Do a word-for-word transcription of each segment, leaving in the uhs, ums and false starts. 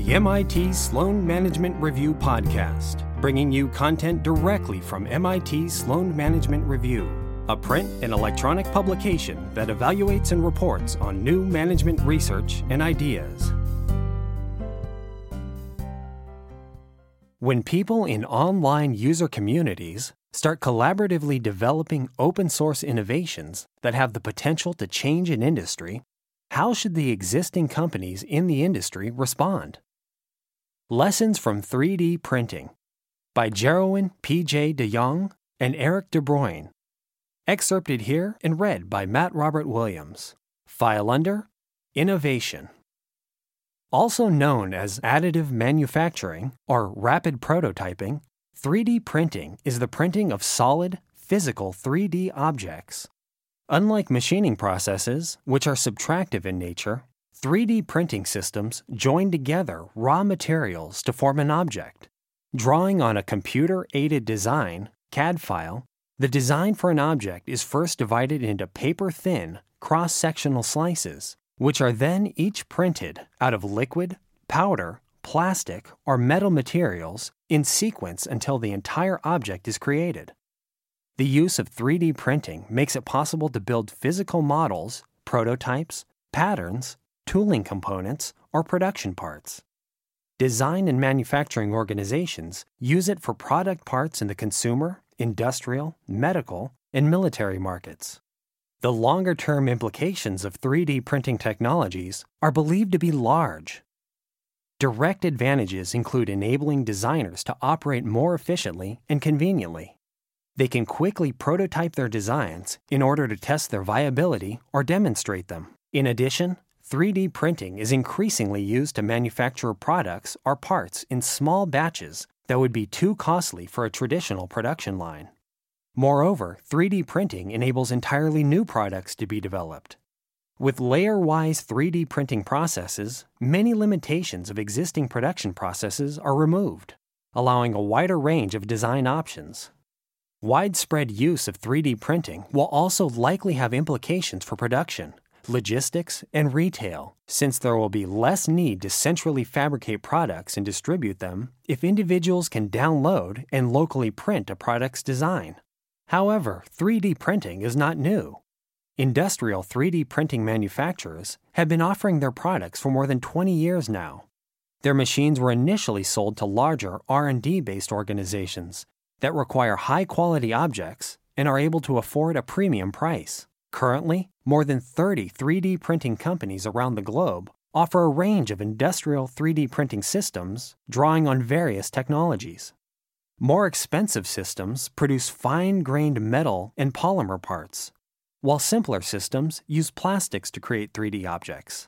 the M I T Sloan Management Review podcast, bringing you content directly from M I T Sloan Management Review, a print and electronic publication that evaluates and reports on new management research and ideas. When people in online user communities start collaboratively developing open source innovations that have the potential to change an industry, how should the existing companies in the industry respond? Lessons from three D Printing by Jeroen P J de Jong and Eric de Bruin. Excerpted here and read by Matt Robert Williams. File under Innovation. Also known as additive manufacturing or rapid prototyping, three D printing is the printing of solid, physical three D objects. Unlike machining processes, which are subtractive in nature, three D printing systems join together raw materials to form an object. Drawing on a computer-aided design, C A D file, the design for an object is first divided into paper-thin, cross-sectional slices, which are then each printed out of liquid, powder, plastic, or metal materials in sequence until the entire object is created. The use of three D printing makes it possible to build physical models, prototypes, patterns, tooling components, or production parts. Design and manufacturing organizations use it for product parts in the consumer, industrial, medical, and military markets. The longer-term implications of three D printing technologies are believed to be large. Direct advantages include enabling designers to operate more efficiently and conveniently. They can quickly prototype their designs in order to test their viability or demonstrate them. In addition, three D printing is increasingly used to manufacture products or parts in small batches that would be too costly for a traditional production line. Moreover, three D printing enables entirely new products to be developed. With layer-wise three D printing processes, many limitations of existing production processes are removed, allowing a wider range of design options. Widespread use of three D printing will also likely have implications for production, logistics, and retail, since there will be less need to centrally fabricate products and distribute them if individuals can download and locally print a product's design. However, three D printing is not new. Industrial three D printing manufacturers have been offering their products for more than twenty years now. Their machines were initially sold to larger R and D-based organizations that require high-quality objects and are able to afford a premium price. Currently, more than thirty three D printing companies around the globe offer a range of industrial three D printing systems drawing on various technologies. More expensive systems produce fine-grained metal and polymer parts, while simpler systems use plastics to create three D objects.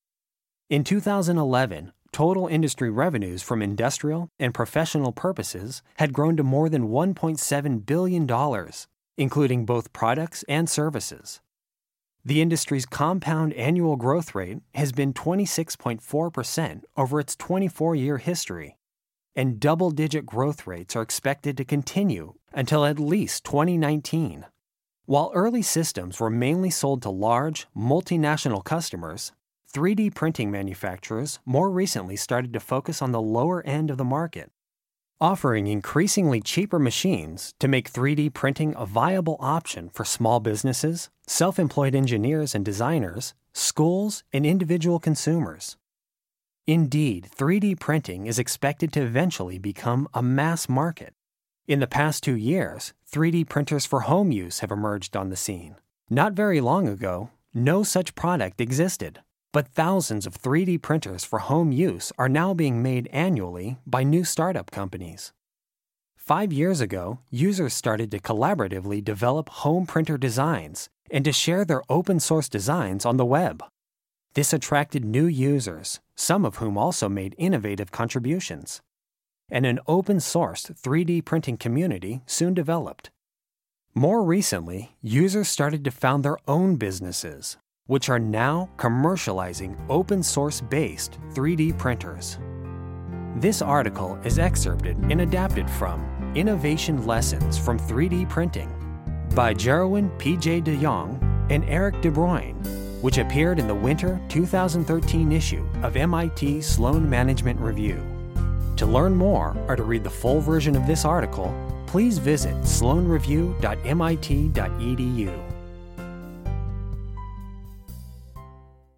In two thousand eleven, total industry revenues from industrial and professional purposes had grown to more than one point seven billion dollars, including both products and services. The industry's compound annual growth rate has been twenty-six point four percent over its twenty-four-year history, and double-digit growth rates are expected to continue until at least twenty nineteen. While early systems were mainly sold to large, multinational customers, three D printing manufacturers more recently started to focus on the lower end of the market, offering increasingly cheaper machines to make three D printing a viable option for small businesses, self-employed engineers and designers, schools, and individual consumers. Indeed, three D printing is expected to eventually become a mass market. In the past two years, three D printers for home use have emerged on the scene. Not very long ago, no such product existed, but thousands of three D printers for home use are now being made annually by new startup companies. Five years ago, users started to collaboratively develop home printer designs and to share their open-source designs on the web. This attracted new users, some of whom also made innovative contributions. And an open-sourced three D printing community soon developed. More recently, users started to found their own businesses, which are now commercializing open-source-based three D printers. This article is excerpted and adapted from Innovation Lessons from three D Printing by Jeroen P J de Jong and Eric de Bruin. which appeared in the winter two thousand thirteen issue of M I T Sloan Management Review. To learn more or to read the full version of this article, please visit sloan review dot m i t dot e d u.